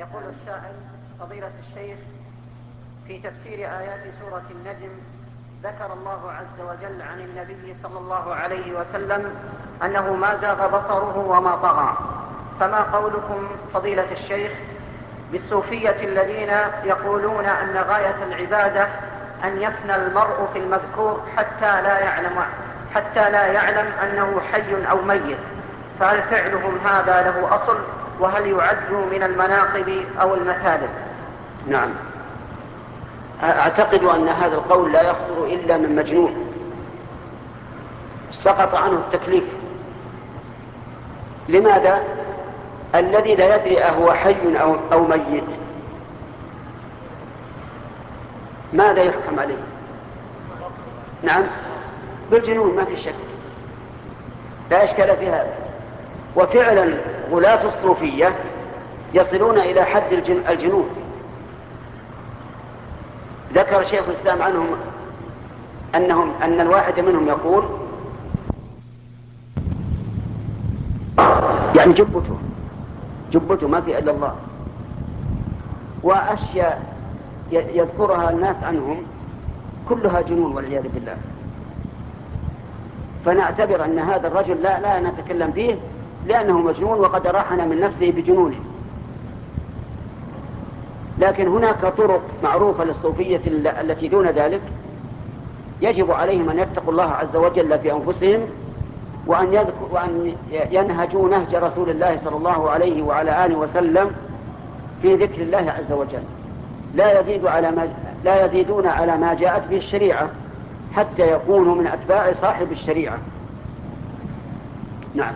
يقول السائل: فضيلة الشيخ، في تفسير آيات سورة النجم ذكر الله عز وجل عن النبي صلى الله عليه وسلم أنه ما زاغ بصره وما طغى، فما قولكم فضيلة الشيخ بالصوفية الذين يقولون أن غاية العبادة أن يفنى المرء في المذكور حتى لا يعلم أنه حي أو ميت، فهل فعلهم هذا له أصل؟ وهل يعد من المناقب أو المثالب؟ نعم، أعتقد أن هذا القول لا يصدر إلا من مجنون سقط عنه التكليف. لماذا؟ الذي لا يدري أهو حي أو ميت ماذا يحكم عليه؟ نعم، بالجنون، ما في شك، لا إشكال في هذا. وفعلا غلاة الصوفية يصلون إلى حد الجنون. ذكر شيخ الإسلام عنهم أن الواحد منهم يقول يعني جبته ما في إلا الله، وأشياء يذكرها الناس عنهم كلها جنون والعياذ بالله. فنعتبر أن هذا الرجل لا نتكلم فيه لأنه مجنون وقد راحنا من نفسه بجنونه. لكن هناك طرق معروفة للصوفية التي دون ذلك، يجب عليهم أن يتقوا الله عز وجل في أنفسهم وأن ينهجوا نهج رسول الله صلى الله عليه وعلى آله وسلم في ذكر الله عز وجل، لا يزيدون على ما جاءت به الشريعة حتى يكونوا من أتباع صاحب الشريعة. نعم.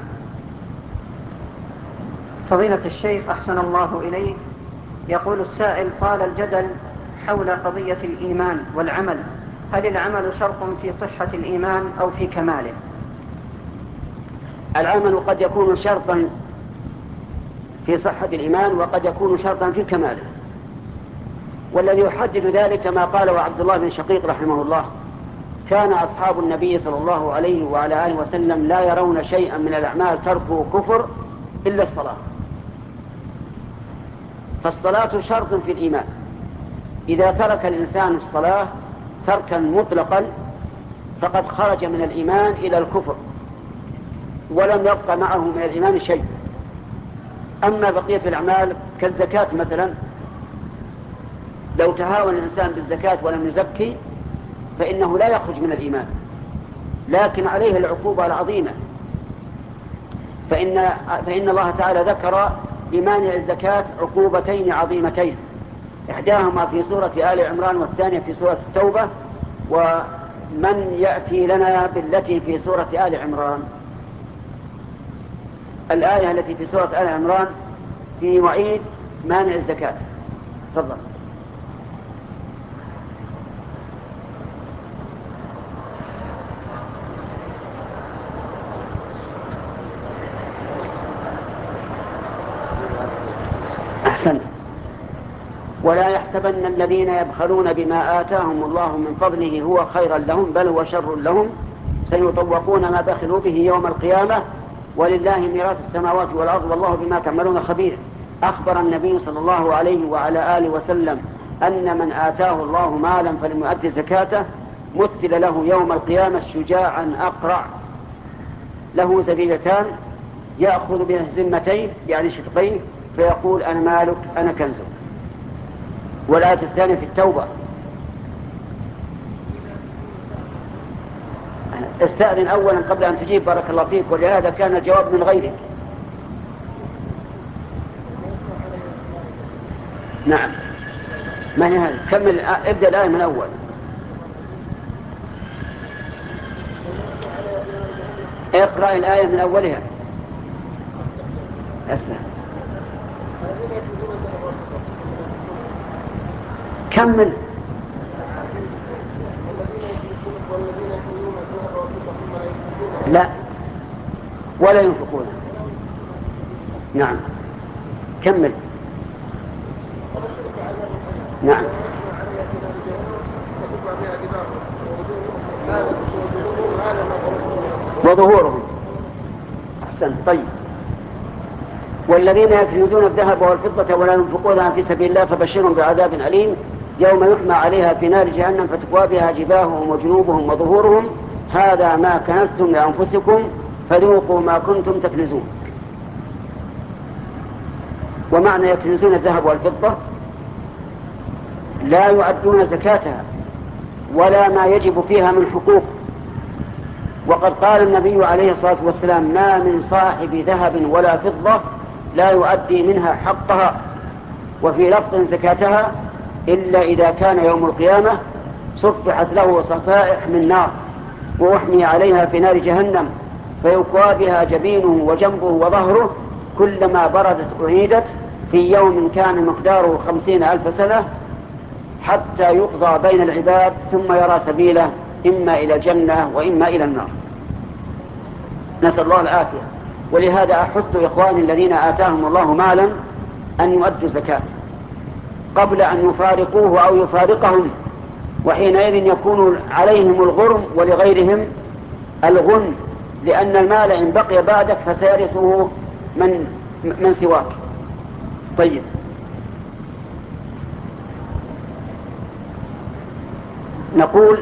فضيلة الشيخ أحسن الله إليك، يقول السائل: طال الجدل حول قضية الإيمان والعمل، هل العمل شرط في صحة الإيمان أو في كماله؟ العمل قد يكون شرطا في صحة الإيمان وقد يكون شرطا في كماله، والذي يحدد ذلك ما قاله عبد الله بن شقيق رحمه الله: كان أصحاب النبي صلى الله عليه وعلى آله وسلم لا يرون شيئا من الأعمال تركه كفر إلا الصلاة. فالصلاة شرط في الإيمان، إذا ترك الإنسان الصلاة تركا مطلقا فقد خرج من الإيمان إلى الكفر ولم يبقى معه من الإيمان شيء. أما بقية الأعمال كالزكاة مثلا، لو تهاون الإنسان بالزكاة ولم يزكي فإنه لا يخرج من الإيمان، لكن عليه العقوبة العظيمة. فإن الله تعالى ذكر لمانع الزكاة عقوبتين عظيمتين، إحداهما في سورة آل عمران والثانية في سورة التوبة. ومن يأتي لنا بالتي في سورة آل عمران؟ الآية التي في سورة آل عمران في وعيد مانع الزكاة. تفضل. أحسنت. ولا يحسبن الذين يبخلون بما آتاهم الله من فضله هو خيرا لهم بل هو شر لهم سيطوقون ما بخلوا به يوم القيامة ولله ميراث السماوات والأرض والله بما تعملون خبير. أخبر النبي صلى الله عليه وعلى آله وسلم أن من آتاه الله مالا فلم يؤد زكاته مثل له يوم القيامة شجاعا أقرع له زبيبتان يأخذ بهزمتين يعني شدقين فيقول أنا مالك أنا كنزك. والآية الثانية في التوبة. استأذن أولا قبل أن تجيب بارك الله فيك، ولهذا كان الجواب من غيرك. نعم، ما هي هذه؟ كمل، ابدأ الآية من أول. اقرأ الآية من أولها. أسلم. كمل. لا، ولا ينفقون. نعم، كمل. نعم، وظهورهم. أحسن. طيب، والذين يكنزون الذهب والفضة ولا ينفقونها في سبيل الله فبشرهم بعذاب أليم يوم يحمى عليها في نار جهنم فتكوى بها جباههم وجنوبهم وظهورهم هذا ما كنزتم لأنفسكم فذوقوا ما كنتم تكنزون. ومعنى يكنزون الذهب والفضة لا يؤدون زكاتها ولا ما يجب فيها من حقوق. وقد قال النبي عليه الصلاة والسلام ما من صاحب ذهب ولا فضة لا يؤدي منها حقها وفي لفظ زكاتها إلا إذا كان يوم القيامة صفحت له صفائح من نار وأحمي عليها في نار جهنم فيكوى بها جبينه وجنبه وظهره كلما بردت أعيدت في يوم كان مقداره 50,000 سنة حتى يقضى بين العباد ثم يرى سبيله إما إلى الجنة وإما إلى النار. نسأل الله العافية. ولهذا أحث إخواني الذين آتاهم الله مالا أن يؤدوا زكاة قبل أن يفارقوه أو يفارقهم، وحينئذ يكون عليهم الغرم ولغيرهم الغنم، لأن المال إن بقي بعدك فسيرثه من سواك. طيب، نقول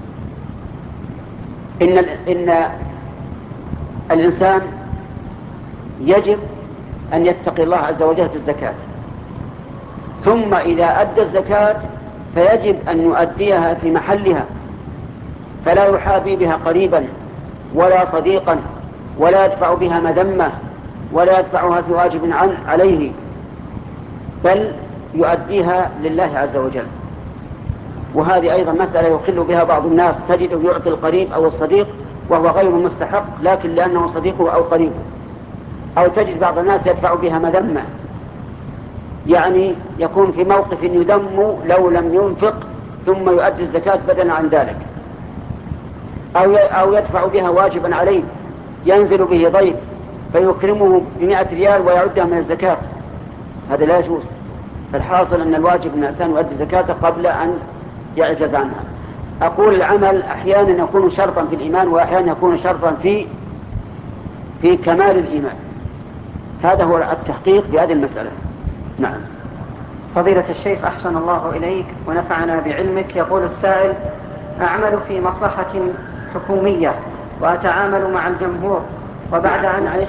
إن الإنسان يجب أن يتقي الله عز وجل في الزكاة، ثم إذا أدى الزكاة فيجب أن يؤديها في محلها، فلا يحابي بها قريبا ولا صديقا ولا يدفع بها مذمة ولا يدفعها في واجب عليه، بل يؤديها لله عز وجل. وهذه أيضا مسألة يخل بها بعض الناس، تجده يعطي القريب أو الصديق وهو غير مستحق لكن لأنه صديقه أو قريبه، أو تجد بعض الناس يدفع بها مذمة، يعني يكون في موقف يذم لو لم ينفق ثم يؤدي الزكاة بدلا عن ذلك، أو يدفع بها واجبا عليه، ينزل به ضيف فيكرمه ب100 ريال ويعدها من الزكاة، هذا لا يجوز. فالحاصل أن الواجب أن الإنسان يؤدي زكاته قبل أن يعجز عنها. أقول العمل أحيانا يكون شرطا في الإيمان وأحيانا يكون شرطا في كمال الإيمان، هذا هو التحقيق في هذه المسألة. نعم. فضيلة الشيخ أحسن الله إليك ونفعنا بعلمك. يقول السائل: أعمل في مصلحة حكومية وأتعامل مع الجمهور، وبعد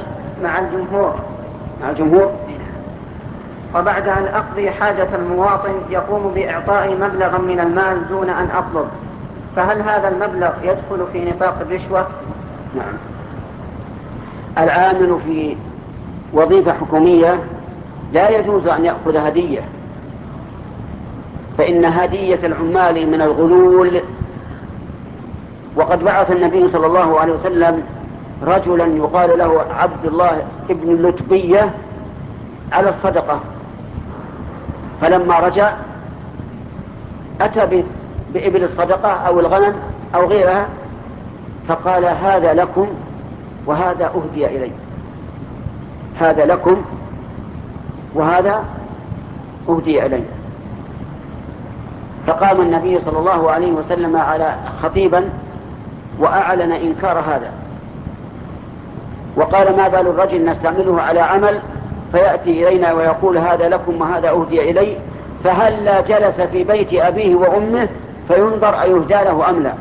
وبعد أن أقضي حاجة المواطن يقوم بإعطاء مبلغا من المال دون أن أطلب، فهل هذا المبلغ يدخل في نطاق الرشوة؟ نعم. العامل في وظيفة حكومية لا يجوز أن يأخذ هدية، فإن هدية العمال من الغلول. وقد بعث النبي صلى الله عليه وسلم رجلا يقال له عبد الله ابن اللتبية على الصدقة، فلما رجع أتى بإبل الصدقة أو الغنم أو غيرها فقال: هذا لكم وهذا أهدي إلي، هذا لكم وهذا أهدي إلي. فقام النبي صلى الله عليه وسلم على خطيبا وأعلن إنكار هذا، وقال: ما بال الرجل نستعمله على عمل فيأتي إلينا ويقول هذا لكم وهذا أهدي إلي، فهلا جلس في بيت أبيه وأمه فينظر أيهدى له أم لا.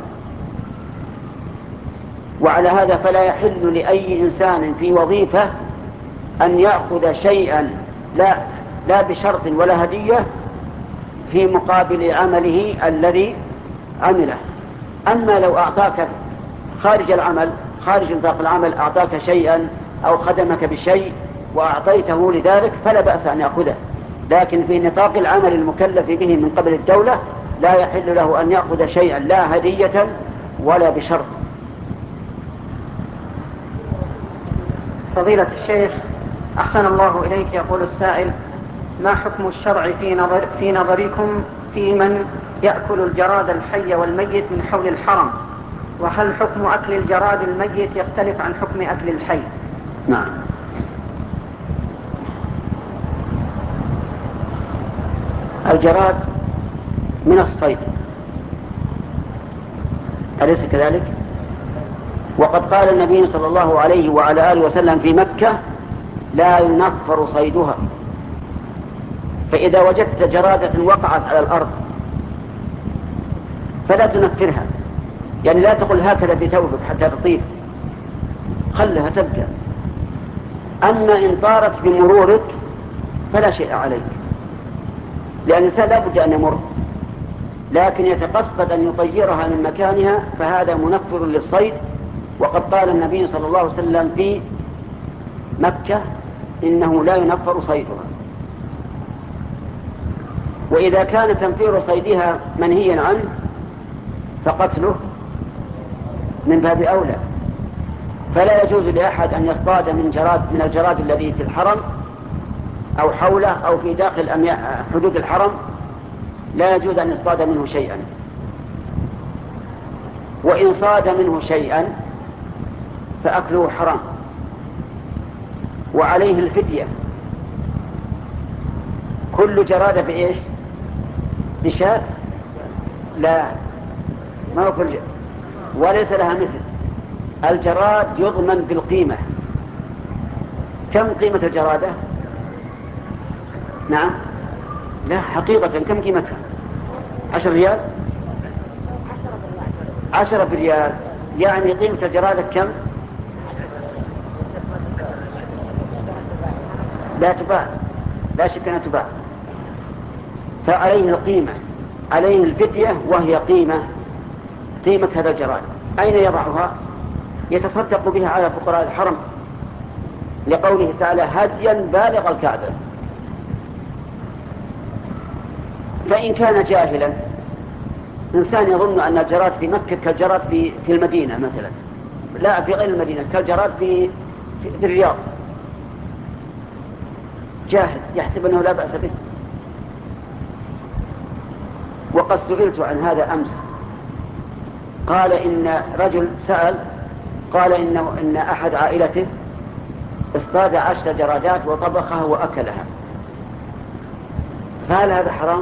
وعلى هذا فلا يحل لأي إنسان في وظيفة أن يأخذ شيئا لا بشرط ولا هدية في مقابل عمله الذي عمله. أما لو أعطاك خارج العمل، خارج نطاق العمل، أعطاك شيئا أو خدمك بشيء وأعطيته لذلك فلا بأس أن يأخذه، لكن في نطاق العمل المكلف به من قبل الدولة لا يحل له أن يأخذ شيئا لا هدية ولا بشرط. فضيلة الشيخ أحسن الله إليك. يقول السائل: ما حكم الشرع في نظركم في من يأكل الجراد الحي والميت من حول الحرم؟ وهل حكم أكل الجراد الميت يختلف عن حكم أكل الحي؟ نعم. الجراد من الصيد، أليس كذلك؟ وقد قال النبي صلى الله عليه وعلى آله وسلم في مكة: لا ينفر صيدها. فإذا وجدت جرادة وقعت على الأرض فلا تنفرها، يعني لا تقل هكذا بثوبك حتى تطيب، خلها تبقى. أما إن طارت بمرورك فلا شيء عليك، لأن الإنسان لا بد أن يمر، لكن يتقصد أن يطيرها من مكانها فهذا منفر للصيد. وقد قال النبي صلى الله عليه وسلم في مكة إنه لا ينفر صيدها. وإذا كان تنفير صيدها منهيا عنه فقتله من باب أولى. فلا يجوز لأحد أن يصطاد من الجراد الذي في الحرم أو حوله أو في داخل حدود الحرم، لا يجوز أن يصطاد منه شيئا. وإن صاد منه شيئا فأكله حرام وعليه الفدية. كل جرادة بإيش؟ بشاة؟ لا، ما هو كل وليس لها مثل. الجراد يضمن بالقيمة. كم قيمة الجرادة؟ نعم، لا حقيقة كم قيمتها؟ 10 ريال؟ 10 ريال، يعني قيمة الجرادة كم؟ لا تباع، لا شك أنها تباع. فعليه القيمة، عليه الفدية، وهي قيمة هذا الجراد. أين يضعها؟ يتصدق بها على فقراء الحرم، لقوله تعالى هديا بالغ الكعبة. فإن كان جاهلا، إنسان يظن أن الجراد في مكة كالجراد في المدينة مثلا، لا في غير المدينة، كالجراد في الرياض، جاهل يحسب أنه لا بأس به. وقد سئلت عن هذا أمس، قال إن رجل سأل قال إن أحد عائلته اصطاد 10 جرادات وطبخها وأكلها، فهل هذا حرام؟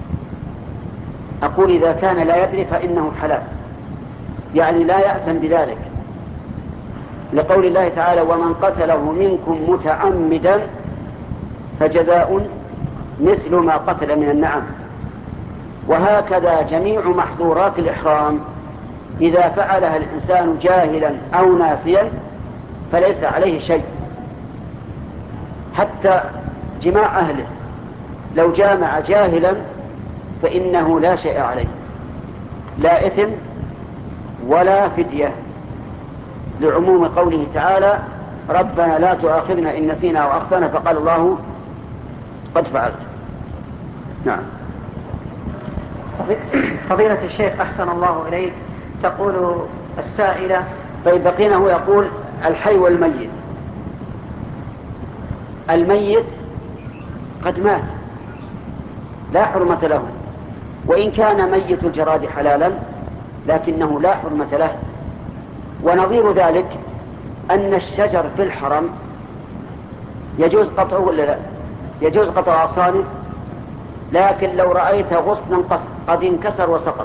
أقول إذا كان لا يدري فإنه حلال، يعني لا يأثم بذلك، لقول الله تعالى ومن قتله منكم متعمدا فجزاء مثل ما قتل من النعم. وهكذا جميع محظورات الإحرام إذا فعلها الإنسان جاهلا أو ناسيا فليس عليه شيء، حتى جماع أهله لو جامع جاهلا فإنه لا شيء عليه، لا إثم ولا فدية، لعموم قوله تعالى ربنا لا تؤاخذنا إن نسينا أو أخطأنا، فقال الله قد فعلت. نعم. فضيلة الشيخ أحسن الله إليك، تقول السائلة. طيب بقينا، هو يقول الحي والميت. الميت قد مات لا حرمة له، وإن كان ميت الجراد حلالا لكنه لا حرمة له. ونظير ذلك أن الشجر في الحرم يجوز قطعه ولا لا؟ يجوز قطع أغصانه، لكن لو رأيت غصنا قد انكسر وسقط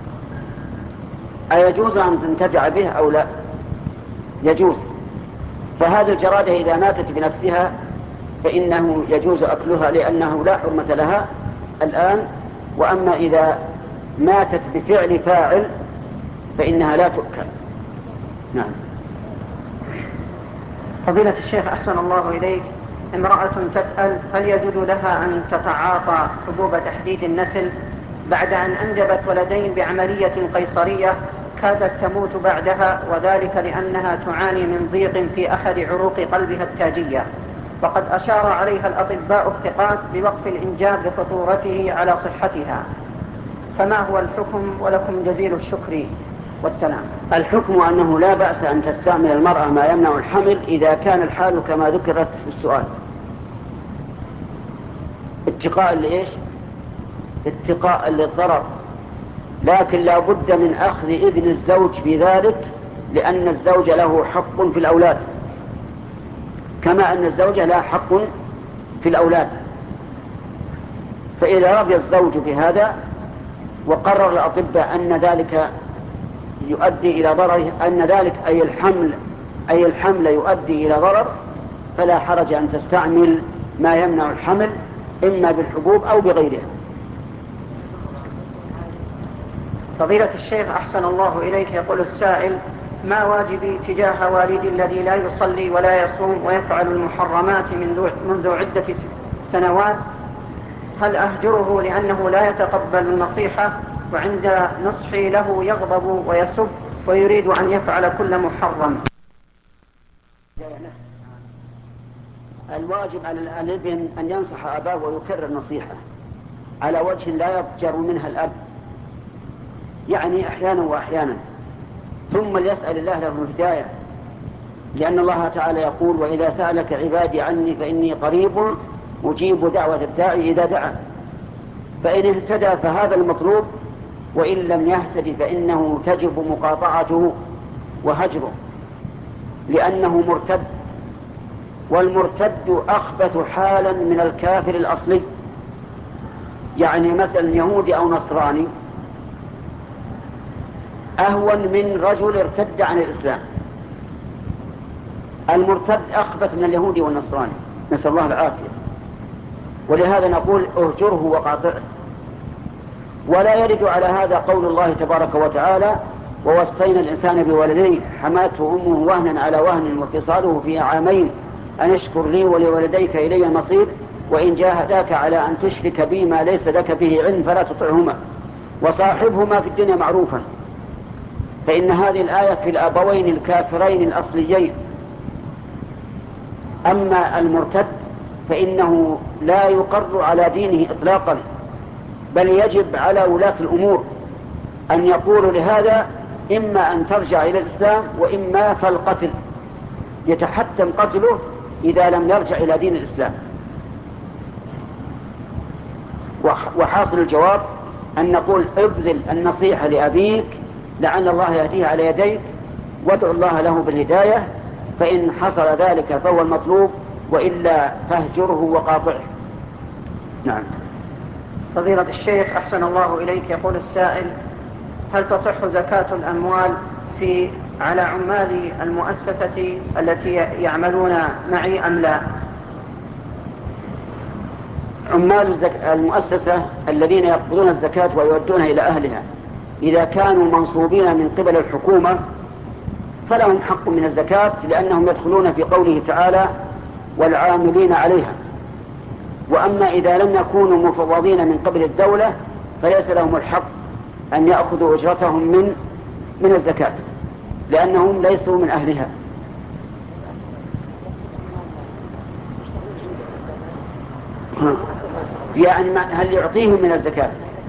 أيجوز أن تنتفع به أو لا؟ يجوز. فهذه الجرادة إذا ماتت بنفسها فإنه يجوز أكلها لأنه لا حرمة لها الآن. وأما إذا ماتت بفعل فاعل فإنها لا تؤكل. نعم. فضيلة الشيخ أحسن الله إليك، امرأة تسأل هل يجوز لها أن تتعاطى حبوب تحديد النسل بعد أن أنجبت ولدين بعملية قيصرية كادت تموت بعدها، وذلك لأنها تعاني من ضيق في أحد عروق قلبها التاجية، وقد أشار عليها الأطباء الثقات بوقف الإنجاب لخطورته على صحتها، فما هو الحكم؟ ولكم جزيل الشكر والسلام. الحكم أنه لا بأس أن تستعمل المرأة ما يمنع الحمل إذا كان الحال كما ذكرت في السؤال، اتقاء لإيش؟ اتقاء للضرر، لكن لا بد من أخذ إذن الزوج في ذلك، لأن الزوج له حق في الأولاد كما أن الزوجة لها حق في الأولاد. فإذا رضي الزوج بهذا وقرر الأطباء أن ذلك يؤدي إلى ضرر، أن ذلك أي الحمل يؤدي إلى ضرر، فلا حرج أن تستعمل ما يمنع الحمل إما بالحبوب أو بغيرها. فضيلة الشيخ أحسن الله إليك، يقول السائل: ما واجبي تجاه والدي الذي لا يصلي ولا يصوم ويفعل المحرمات منذ عدة سنوات؟ هل أهجره لأنه لا يتقبل النصيحة، وعند نصحي له يغضب ويسب ويريد أن يفعل كل محرم؟ الواجب على الابن أن ينصح أباه ويكرر النصيحة على وجه لا يضجر منها الأب، يعني أحيانا وأحيانا، ثم ليسأل الله له الهداية، لأن الله تعالى يقول: وإذا سألك عبادي عني فإني قريب أجيب دعوة الداعي إذا دعا. فإن اهتدى فهذا المطلوب، وإن لم يهتد فإنه تجب مقاطعته وهجره، لأنه مرتد، والمرتد أخبث حالا من الكافر الأصلي. يعني مثلا يهودي أو نصراني أهون من رجل ارتد عن الإسلام. المرتد أخبث من اليهودي والنصراني، نسأل الله العافية. ولهذا نقول: اهجره وقاطعه. ولا يرد على هذا قول الله تبارك وتعالى: ووصينا الإنسان بوالديه حملته أمه وهنا على وهن وفصاله في عامين أن اشكر لي ولوالديك إلي المصير وإن جاهداك على أن تشرك بي ما ليس لك به علم فلا تطعهما وصاحبهما في الدنيا معروفا. فإن هذه الآية في الأبوين الكافرين الأصليين. أما المرتد فإنه لا يقر على دينه إطلاقا، بل يجب على ولاة الأمور أن يقولوا لهذا: إما أن ترجع إلى الإسلام وإما فالقتل، يتحتم قتله إذا لم يرجع إلى دين الإسلام. وحاصل الجواب أن نقول: ابذل النصيحة لأبيك لعل الله يهديه على يديك، وادعو الله له بالهداية، فإن حصل ذلك فهو المطلوب، وإلا فاهجره وقاطعه. نعم. فضيلة الشيخ أحسن الله إليك، يقول السائل: هل تصح زكاة الأموال على عمال المؤسسة التي يعملون معي أم لا؟ عمال المؤسسة الذين يقبضون الزكاة ويودونها إلى أهلها إذا كانوا منصوبين من قبل الحكومة فلهم حق من الزكاة، لأنهم يدخلون في قوله تعالى: والعاملين عليها. وأما إذا لم يكونوا مفوضين من قبل الدولة فليس لهم الحق أن يأخذوا أجرتهم من الزكاة، لأنهم ليسوا من أهلها. يعني هل يعطيهم من الزكاة؟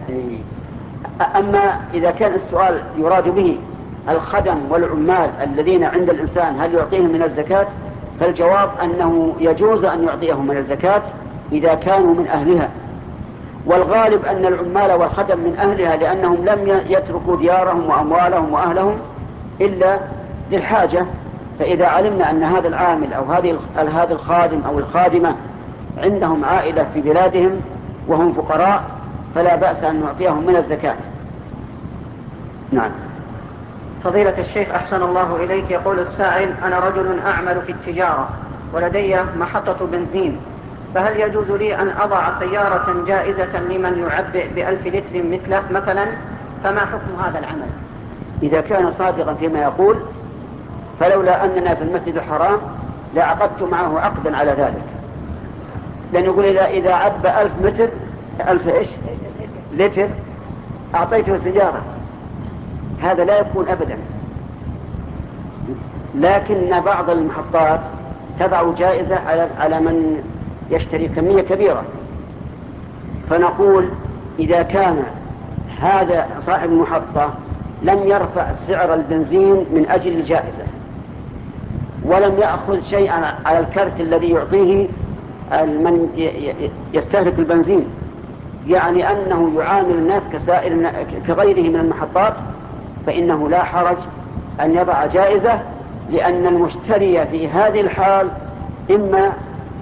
أما إذا كان السؤال يراد به الخدم والعمال الذين عند الإنسان هل يعطيهم من الزكاة، فالجواب أنه يجوز أن يعطيهم من الزكاة إذا كانوا من أهلها. والغالب أن العمال والخدم من أهلها، لأنهم لم يتركوا ديارهم وأموالهم وأهلهم إلا للحاجة. فإذا علمنا أن هذا العامل أو هذا الخادم أو الخادمة عندهم عائلة في بلادهم وهم فقراء فلا بأس أن نعطيهم من الزكاة. نعم. فضيلة الشيخ أحسن الله إليك، يقول السائل: أنا رجل أعمل في التجارة ولدي محطة بنزين، فهل يجوز لي أن أضع سيارة جائزة لمن يعبئ ب1000 لتر مثله مثلا؟ فما حكم هذا العمل؟ إذا كان صادقا فيما يقول، فلولا أننا في المسجد الحرام لعقدت معه عقدا على ذلك، لأن يقول إذا عب 1000 متر 1000 إيش لتر أعطيته سيارة، هذا لا يكون أبدا. لكن بعض المحطات تضع جائزة على من يشتري كمية كبيرة، فنقول إذا كان هذا صاحب المحطة لم يرفع سعر البنزين من أجل الجائزة ولم يأخذ شيئا على الكرت الذي يعطيه من يستهلك البنزين، يعني أنه يعامل الناس كغيره من المحطات، فإنه لا حرج أن يضع جائزة، لأن المشتري في هذه الحال إما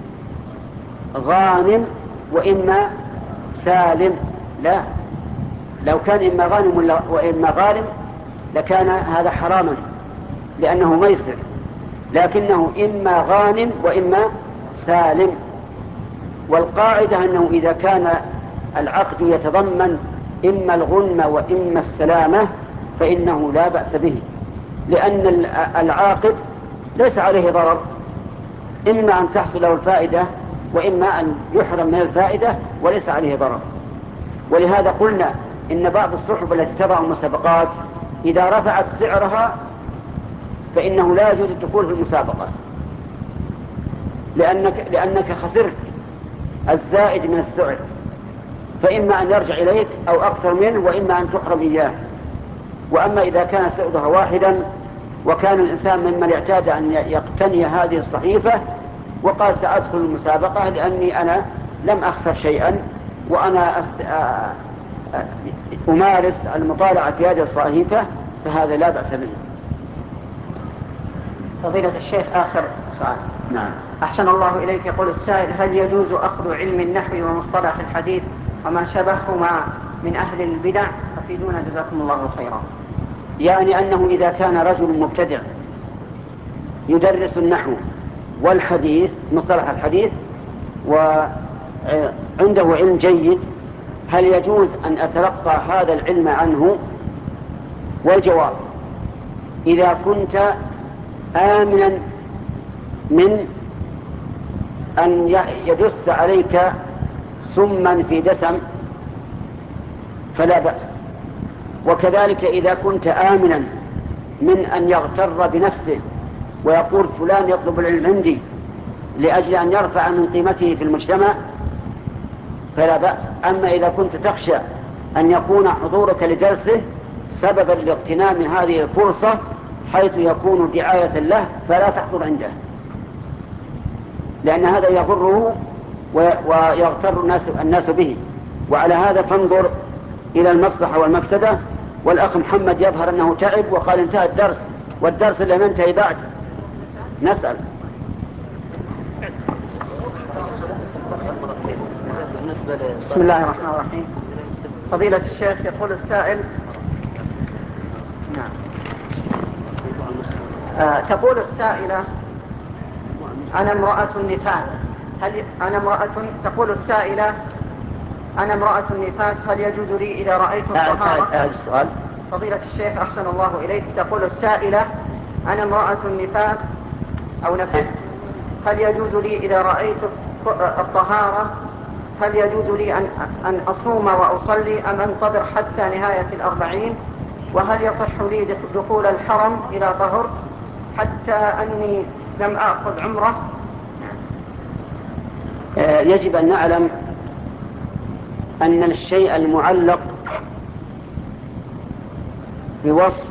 غانم وإما سالم. لا، لو كان إما غانم وإما غارم لكان هذا حراما، لأنه ميسر. لكنه إما غانم وإما سالم. والقاعدة أنه إذا كان العقد يتضمن إما الغنم وإما السلامة فإنه لا بأس به، لأن العاقد ليس عليه ضرر، إما أن تحصل له الفائدة وإما أن يحرم من الفائدة وليس عليه ضرر. ولهذا قلنا إن بعض الصحف التي تضع المسابقات إذا رفعت سعرها فإنه لا يجوز الدخول في المسابقة، لأنك خسرت الزائد من السعر، فإما أن يرجع إليك أو أكثر منه وإما أن تحرم إياه. وأما إذا كان سعرها واحدا وكان الإنسان ممن اعتاد أن يقتني هذه الصحيفة وقال سأدخل المسابقة لأني أنا لم أخسر شيئا وأنا أمارس المطالعة في هذه الصحيفة، فهذا لا بأس به. فضيلة الشيخ آخر سؤال. نعم. أحسن الله إليك. يقول السائل: هل يجوز أخذ علم النحو ومصطلح الحديث وما شبههما من أهل البدع؟ أفيدونا جزاكم الله خيرا. يعني أنه إذا كان رجل مبتدع يدرس النحو والحديث مصطلح الحديث وعنده علم جيد، هل يجوز أن أتلقى هذا العلم عنه؟ والجواب: إذا كنت آمنا من أن يدس عليك سما في دسم فلا بأس، وكذلك إذا كنت آمنا من أن يغتر بنفسه ويقول فلان يطلب العلم عندي لأجل أن يرفع من قيمته في المجتمع فلا بأس. أما إذا كنت تخشى أن يكون حضورك لدرسه سببا لاغتنام هذه الفرصة حيث يكون دعاية له فلا تحضر عنده، لأن هذا يغره ويغتر الناس به. وعلى هذا فانظر إلى المصلحة والمفسدة. والأخ محمد يظهر أنه تعب وقال انتهى الدرس، والدرس لم ينتهي بعد. نسأل. بسم الله الرحمن الرحيم. فضيلة الشيخ يقول السائل: نعم. تقول السائلة: أنا امرأة نفاس، تقول السائلة: أنا امرأة نفاس، هل يجوز لي إذا رأيت الطهارة؟ السؤال. فضيلة الشيخ أحسن الله إليك. تقول السائلة: أنا امرأة نفاس أو نفست، هل يجوز لي إذا رأيت الطهارة، هل يجوز لي أن أصوم وأصلي أم أنتظر حتى نهاية 40؟ وهل يصح لي دخول الحرم إذا طهرت حتى أني لم أخذ عمرة؟ يجب أن نعلم أن الشيء المعلق بوصف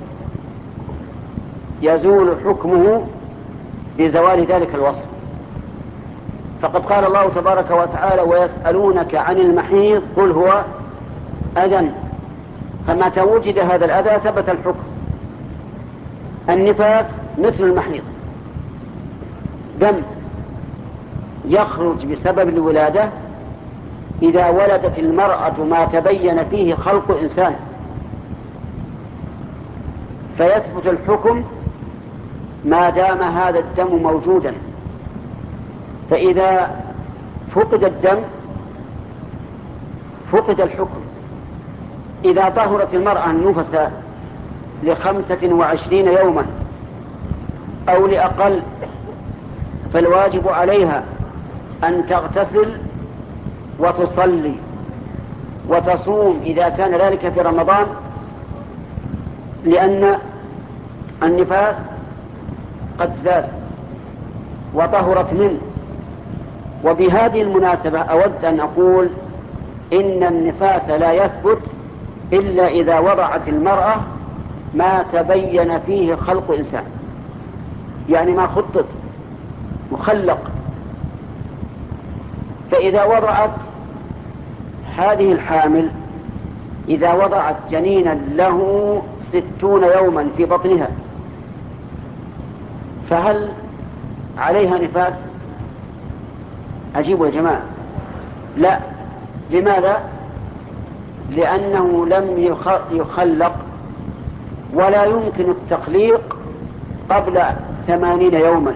يزول حكمه بزوال ذلك الوصف. فقد قال الله تبارك وتعالى: ويسألونك عن المحيض قل هو أذى، فمتى وجد هذا الأذى ثبت الحكم. النفاس مثل المحيض، دم يخرج بسبب الولادة إذا ولدت المرأة ما تبين فيه خلق إنسان، فيثبت الحكم ما دام هذا الدم موجودا. فإذا فقد الدم فقد الحكم. إذا طهرت المرأة النفس ل25 يوما أو لأقل فالواجب عليها أن تغتسل وتصلي وتصوم إذا كان ذلك في رمضان، لأن النفاس قد زال وطهرت منه. وبهذه المناسبة أود أن أقول إن النفاس لا يثبت إلا إذا وضعت المرأة ما تبين فيه خلق إنسان، يعني ما خطط مخلق. فإذا وضعت هذه الحامل إذا وضعت جنينا له 60 يوما في بطنها فهل عليها نفاس؟ عجيب يا جماعة. لا. لماذا؟ لأنه لم يخلق ولا يمكن التخليق قبل 80 يوما.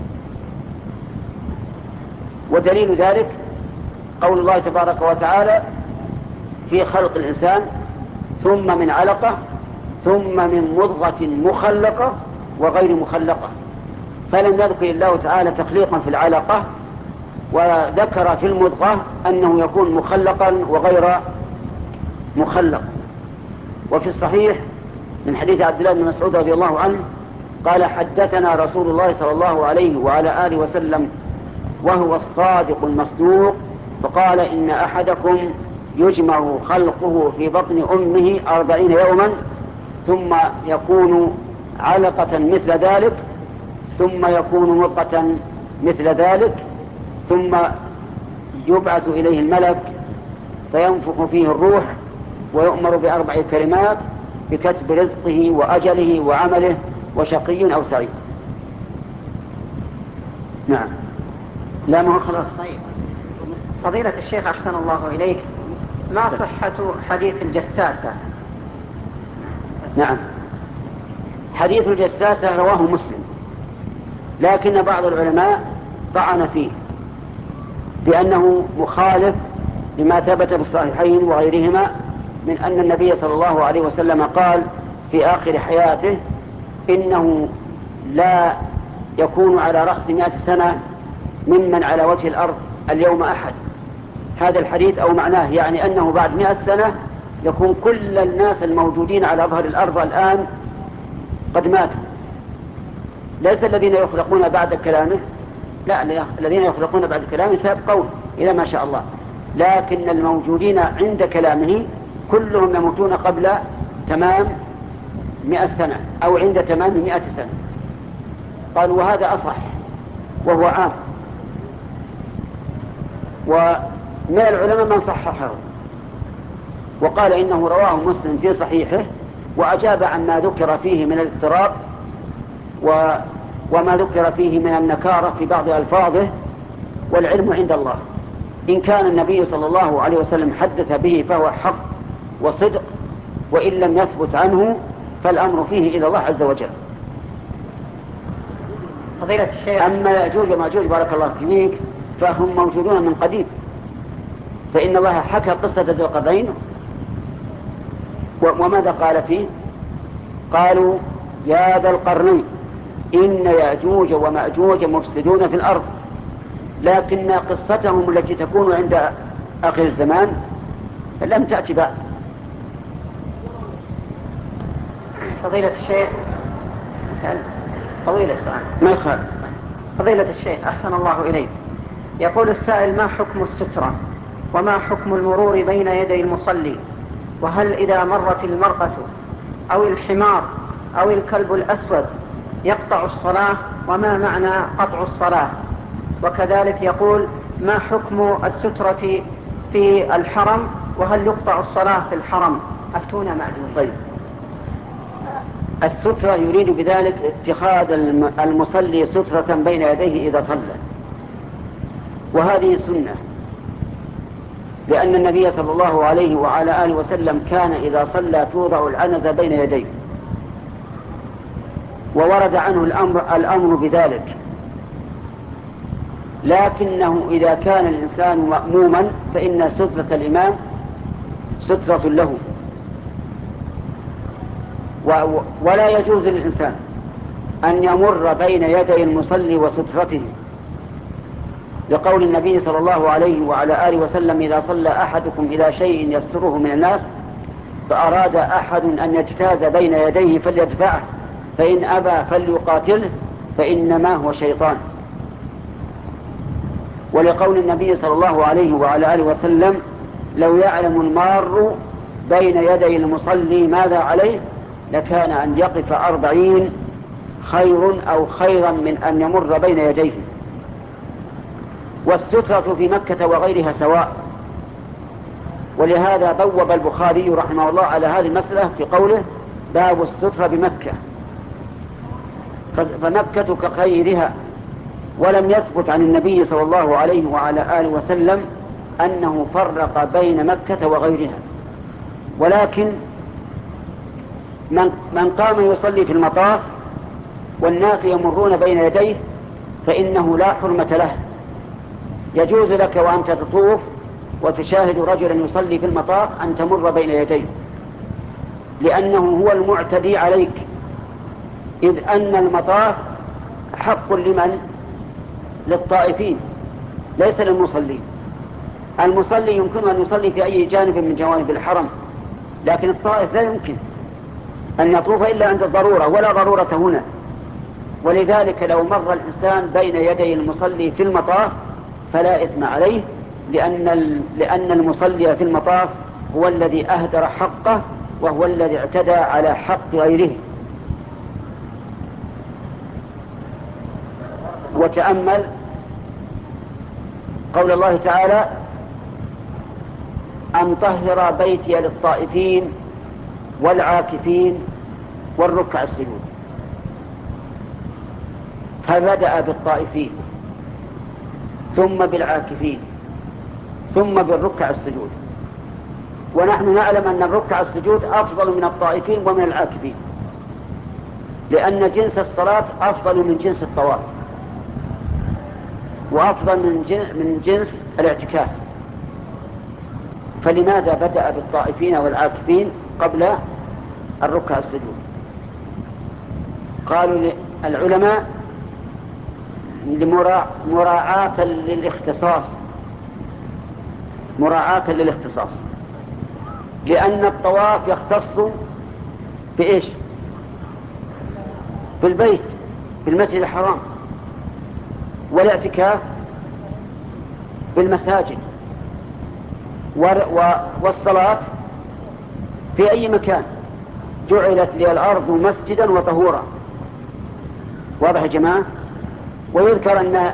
ودليل ذلك قول الله تبارك وتعالى في خلق الإنسان ثم من علقة ثم من مضغة مخلقة وغير مخلقة، فلم يذكر الله تعالى تخليقا في العلقة، وذكر في المضغة أنه يكون مخلقا وغير مخلق. وفي الصحيح من حديث عبد الله بن مسعود رضي الله عنه قال حدثنا رسول الله صلى الله عليه وعلى آله وسلم وهو الصادق المصدوق فقال إن أحدكم يجمع خلقه في بطن أمه 40 يوما ثم يكون علقة مثل ذلك ثم يكون مضغة مثل ذلك ثم يبعث إليه الملك فينفخ فيه الروح ويؤمر ب4 كلمات بكتب رزقه وأجله وعمله وشقي أو سعيد. نعم. لا ما هو خلاص. طيب فضيلة الشيخ أحسن الله إليك، ما صحة حديث الجساسة؟ نعم، حديث الجساسة رواه مسلم، لكن بعض العلماء طعن فيه بأنه مخالف لما ثبت في الصحيحين وغيرهما من أن النبي صلى الله عليه وسلم قال في آخر حياته إنه لا يكون على رأس 100 سنة ممن على وجه الأرض اليوم أحد. هذا الحديث أو معناه يعني أنه بعد 100 سنة يكون كل الناس الموجودين على ظهر الأرض الآن قد ماتوا، ليس الذين يخلقون بعد كلامه، لا، الذين يخلقون بعد كلامه سيبقون إلى ما شاء الله، لكن الموجودين عند كلامه كلهم يموتون قبل تمام 100 سنة أو عند تمام 100 سنة. قالوا وهذا أصح وهو عام. ومن العلماء من صححه وقال إنه رواه مسلم في صحيحه وأجاب عما ذكر فيه من الاضطراب وما ذكر فيه من النكارة في بعض ألفاظه، والعلم عند الله. إن كان النبي صلى الله عليه وسلم حدث به فهو حق وصدق، وإن لم يثبت عنه فالأمر فيه إلى الله عز وجل. فضيلة الشيخ، أما يأجوج ومأجوج بارك الله فيك فهم موجودون من قديم، فإن الله حكى قصة ذي القرنين وماذا قال فيه؟ قالوا يا ذا القرنين إن يأجوج ومأجوج مفسدون في الأرض، لكن قصتهم التي تكون عند آخر الزمان لم تأتي بعد. فضيلة الشيخ، طويل السؤال ما يخالف. فضيلة الشيخ أحسن الله إليك، يقول السائل ما حكم السترة وما حكم المرور بين يدي المصلي، وهل إذا مرت المرأة أو الحمار أو الكلب الأسود يقطع الصلاة، وما معنى قطع الصلاة؟ وكذلك يقول ما حكم السترة في الحرم، وهل يقطع الصلاة في الحرم؟ أفتونا مأجورين. طيب، السترة يريد بذلك اتخاذ المصلي سترة بين يديه إذا صلى، وهذه سنة، لأن النبي صلى الله عليه وعلى آله وسلم كان إذا صلى توضع العنزة بين يديه، وورد عنه الأمر بذلك، لكنه إذا كان الإنسان مأموما فإن سترة الإمام سترة له، ولا يجوز للإنسان أن يمر بين يدي المصلي وسترته، لقول النبي صلى الله عليه وعلى آله وسلم إذا صلى أحدكم إلى شيء يستره من الناس فأراد أحد أن يجتاز بين يديه فليدفعه، فإن أبى فليقاتله فإنما هو شيطان. ولقول النبي صلى الله عليه وعلى آله وسلم لو يعلم المار بين يدي المصلي ماذا عليه لكان أن يقف 40 خير أو خيرا من أن يمر بين يديه. والسترة في مكة وغيرها سواء، ولهذا بوب البخاري رحمه الله على هذه المسألة في قوله باب السترة بمكة، فمكة كغيرها، ولم يثبت عن النبي صلى الله عليه وعلى آله وسلم أنه فرق بين مكة وغيرها. ولكن من قام يصلي في المطاف والناس يمرون بين يديه فإنه لا حرمة له. يجوز لك وأنت تطوف وتشاهد رجلا يصلي في المطاف أن تمر بين يديه، لأنه هو المعتدي عليك، إذ أن المطاف حق لمن؟ للطائفين ليس للمصلين. المصلي يمكن أن يصلي في أي جانب من جوانب الحرم، لكن الطائف لا يمكن أن يطوف إلا عند الضرورة، ولا ضرورة هنا. ولذلك لو مر الإنسان بين يدي المصلي في المطاف فلا إثم عليه، لأن المصلي في المطاف هو الذي أهدر حقه، وهو الذي اعتدى على حق غيره. وتأمل قول الله تعالى: أن طهر بيتي للطائفين والعاكفين والركع السجود. فبدأ بالطائفين ثم بالعاكفين ثم بالركع السجود، ونحن نعلم أن الركع السجود أفضل من الطائفين ومن العاكفين، لأن جنس الصلاة أفضل من جنس الطواف، وأفضل من جنس الاعتكاف. فلماذا بدأ بالطائفين والعاكفين قبل الركع السجود؟ قالوا العلماء مراعاة للاختصاص، لأن الطواف يختص بإيش؟ بالبيت، في المسجد الحرام، والاعتكاف بالمساجد، والصلاة في أي مكان جعلت لي الأرض مسجدا وطهورا. واضح يا جماعة؟ ويذكر أن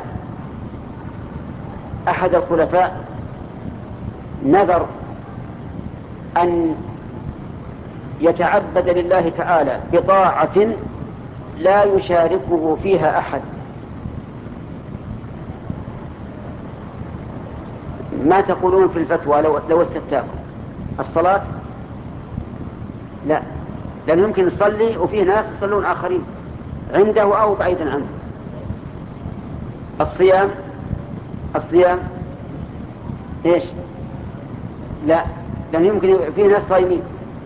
أحد الخلفاء نذر أن يتعبد لله تعالى بطاعة لا يشاركه فيها أحد. ما تقولون في الفتوى لو استفتاكم؟ الصلاة لا، لأن يمكن يصلي وفيه ناس يصلون آخرين عنده أو بعيدا عنه. الصيام إيش؟ لا، لأن يمكن فيه ناس صايمين.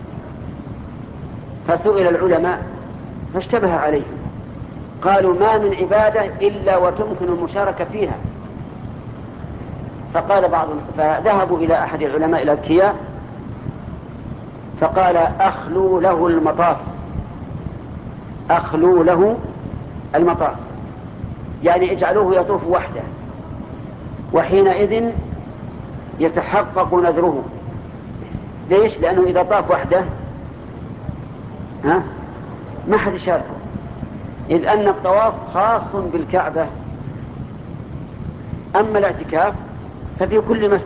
فسئل العلماء فاشتبه عليهم، قالوا: ما من عبادة إلا وتمكن المشاركة فيها. فقال فذهبوا إلى أحد العلماء الأذكياء فقال: أخلوا له المطاف، يعني اجعلوه يطوف وحده، وحينئذ يتحقق نذره. ليش؟ لأنه إذا طاف وحده ما حد يشاركه، إذ أن الطواف خاص بالكعبة. أما الاعتكاف ففي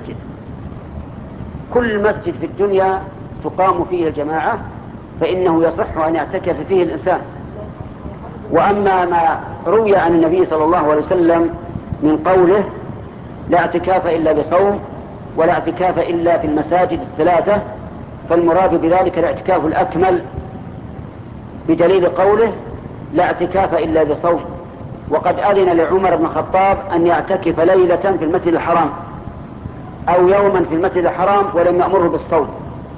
كل مسجد في الدنيا تقام فيه الجماعة فإنه يصح أن يعتكف فيه الإنسان. وأما ما روي عن النبي صلى الله عليه وسلم من قوله: لا اعتكاف إلا بصوم ولا اعتكاف إلا في المساجد الثلاثة، فالمراد بذلك الاعتكاف الأكمل، بدليل قوله: لا اعتكاف إلا بصوم. وقد أذن لعمر بن الخطاب أن يعتكف ليلة في المسجد الحرام أو يوما في المسجد الحرام ولم يأمره بالصوم.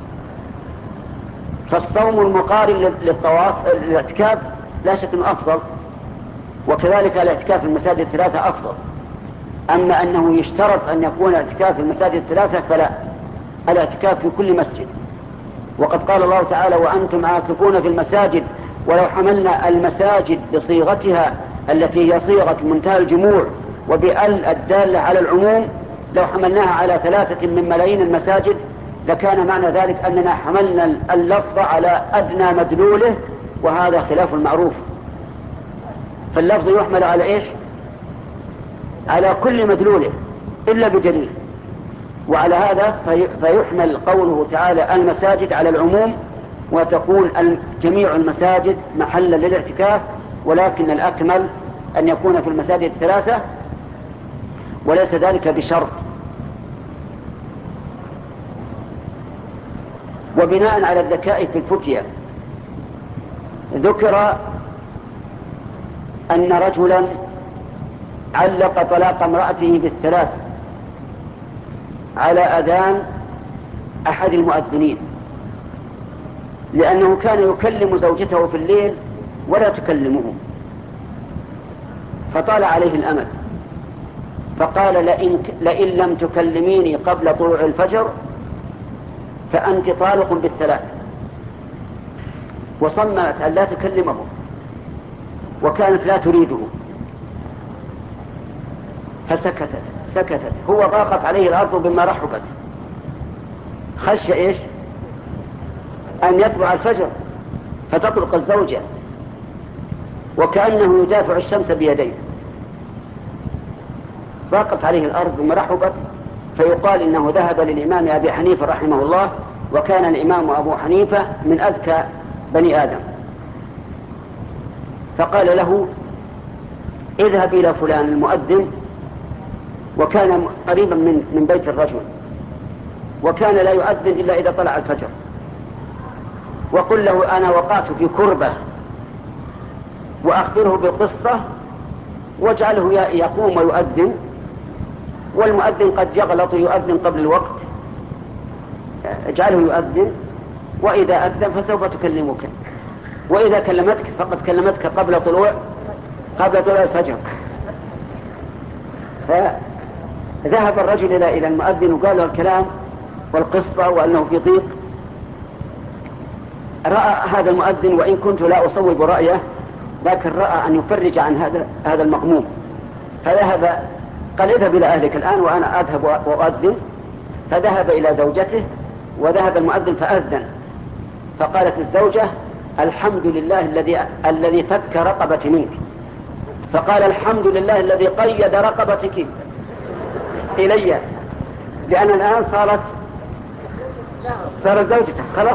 فالصوم المقارن للاعتكاف لا شك أنه أفضل، وكذلك الاعتكاف في المساجد الثلاثة أفضل. أما أنه يشترط أن يكون اعتكاف في المساجد الثلاثة فلا، الاعتكاف في كل مسجد. وقد قال الله تعالى: وأنتم عاكفون في المساجد. ولو حملنا المساجد بصيغتها التي هي صيغة منتهى الجموع وبأل الدالة على العموم، لو حملناها على 3 من ملايين المساجد لكان معنى ذلك أننا حملنا اللفظ على أدنى مدلوله، وهذا خلاف المعروف. فاللفظ يحمل على إيش؟ على كل مدلوله إلا بدليل. وعلى هذا فيحمل قوله تعالى المساجد على العموم، وتكون جميع المساجد محلا للاعتكاف، ولكن الأكمل أن يكون في المساجد الثلاثة، وليس ذلك بشرط. وبناء على الذكاء في الفتية ذكر أن رجلا علق طلاق امرأته بالثلاث على أذان أحد المؤذنين، لأنه كان يكلم زوجته في الليل ولا تكلمه، فطال عليه الأمل، فقال لئن لم تكلميني قبل طلوع الفجر فأنت طالق بالثلاث، وصممت أن لا تكلمه وكانت لا تريده، فسكتت. هو ضاقت عليه الأرض بما رحبت، خشى إيش؟ أن يطلع الفجر فتطلق الزوجة، وكأنه يدافع الشمس بيديه. ضاقت عليه الأرض بما رحبت، فيقال إنه ذهب للإمام أبي حنيفة رحمه الله، وكان الإمام أبو حنيفة من أذكى بني آدم، فقال له اذهب إلى فلان المؤذن، وكان قريبا من بيت الرجل، وكان لا يؤذن إلا إذا طلع الفجر، وقل له أنا وقعت في كربة، وأخبره بالقصة، واجعله يقوم ويؤذن، والمؤذن قد يغلط يؤذن قبل الوقت، اجعله يؤذن، وإذا أذن فسوف تكلمك، وإذا كلمتك فقد كلمتك قبل طلوع الفجر. فذهب الرجل إلى المؤذن وقال له الكلام والقصة وأنه في ضيق. رأى هذا المؤذن، وإن كنت لا أصوب رأيه، لكن رأى أن يفرج عن هذا المغموم، فذهب قال اذهب إلى أهلك الآن وأنا أذهب وأؤذن. فذهب إلى زوجته، وذهب المؤذن فأذن، فقالت الزوجة الحمد لله الذي فك رقبتي منك، فقال الحمد لله الذي قيد رقبتك إلي، لأن الآن صارت زوجته خلاص.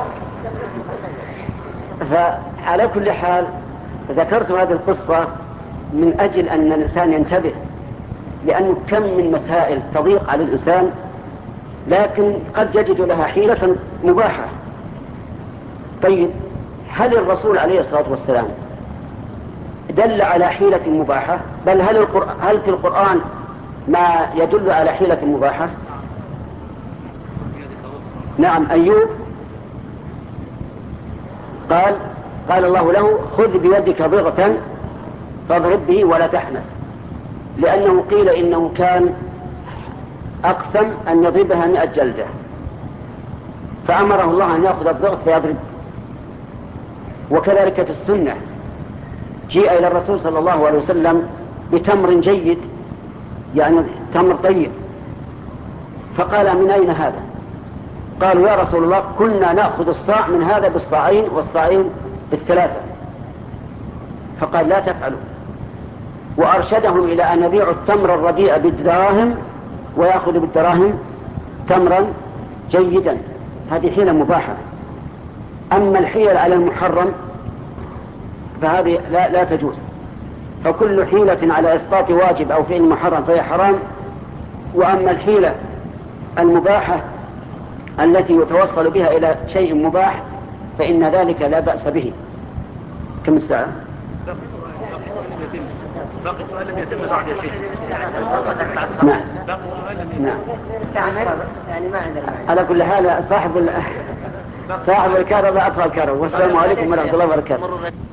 فعلى كل حال ذكرت هذه القصة من أجل أن الإنسان ينتبه، لأنه كم من مسائل تضيق على الإنسان لكن قد يجد لها حيلة مباحة. طيب، هل الرسول عليه الصلاة والسلام دل على حيلة مباحة؟ بل هل في القرآن ما يدل على حيلة مباحة؟ نعم، أيوب قال الله له خذ بيدك ضغثا فاضرب به ولا تحنث، لأنه قيل إنه كان أقسم أن يضربها 100 جلدة، فأمره الله أن يأخذ الضغث فيضرب. وكذلك في السنة جيء إلى الرسول صلى الله عليه وسلم بتمر جيد، يعني تمر طيب، فقال من أين هذا؟ قالوا يا رسول الله كنا نأخذ الصاع من هذا بالصاعين والصاعين بالثلاثة. فقال لا تفعلوا، وأرشدهم إلى أن يبيعوا التمر الرديء بالدراهم ويأخذوا بالدراهم تمرا جيدا. هذه حيلة مباحة. أما الحيل على المحرم فهذه لا تجوز، فكل حيلة على إسقاط واجب أو فعل محرم فهي حرام. وأما الحيلة المباحة التي يتوصل بها إلى شيء مباح فإن ذلك لا بأس به. كم الساعة؟ باقي السؤال لم يتم بعد يا شيخ. نعم. باقي السؤال لم يتم. نعم. يعني ما عندنا على كل حال صاحب الكهرباء أطفى الكهرباء. والسلام عليكم ورحمة الله وبركاته.